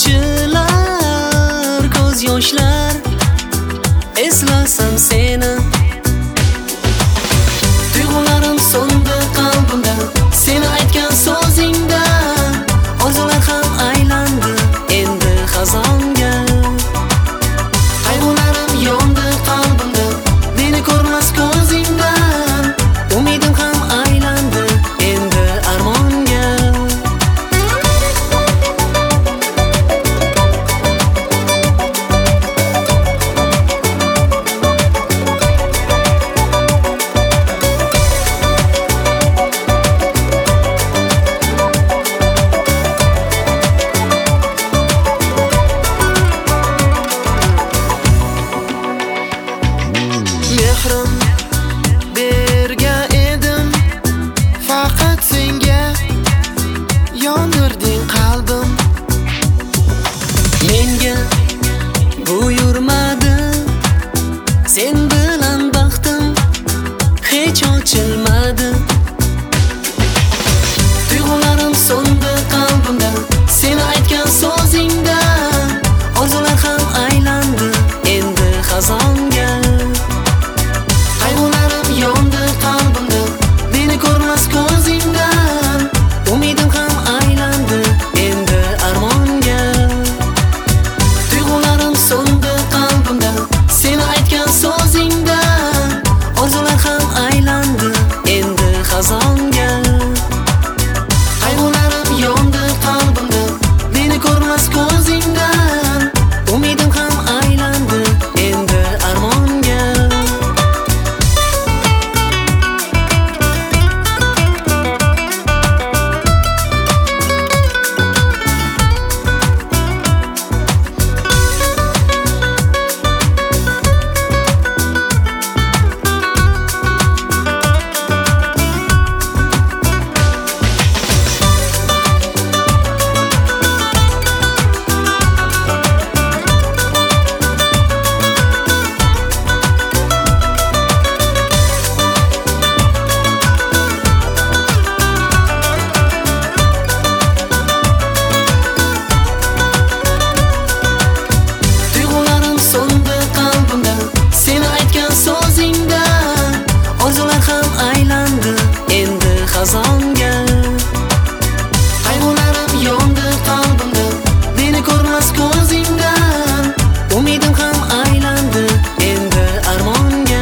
tomchilar ko'z yoshlar, eslasam seni. Tuyg'ularim so'ndi qalbimda, seni aytgan so'zingda. Orzular ham aylandi endi xazonga. Qayg'ularim yondi qalbimda, meni ko'rmas ko'zingdan. Umidim ham aylandi endi armonga. Mehrim bergan edim, faqat senga yondirding qalbim. Menga buyurmadi, sen bilan baxtim hech ochilmadi. Tuyg'ularim so'ndi qalbimda, seni aytgan so'zingda. Orzular ham aylandi endi xazonga. Qayg'ularim yondi qalbimda, meni ko'rmas ko'zingdan. Umidim ham aylandi endi armonga. Tuyg'ularim so'ndi qalbimda, seni aytgan so'zingda. Orzular ham aylandi endi xazonga. Qayg'ularim yondi qalbimda, meni ko'rmas ko'zingdan. Umidim ham aylandi endi armonga. Tuyg'ularim so'ndi qalbimda, seni aytgan so'zingda. Orzular ham aylandi endi xazonga. Qayg'ularim yondi qalbimda, meni ko'rmas ko'zingdan. Umidim ham aylandi endi armonga.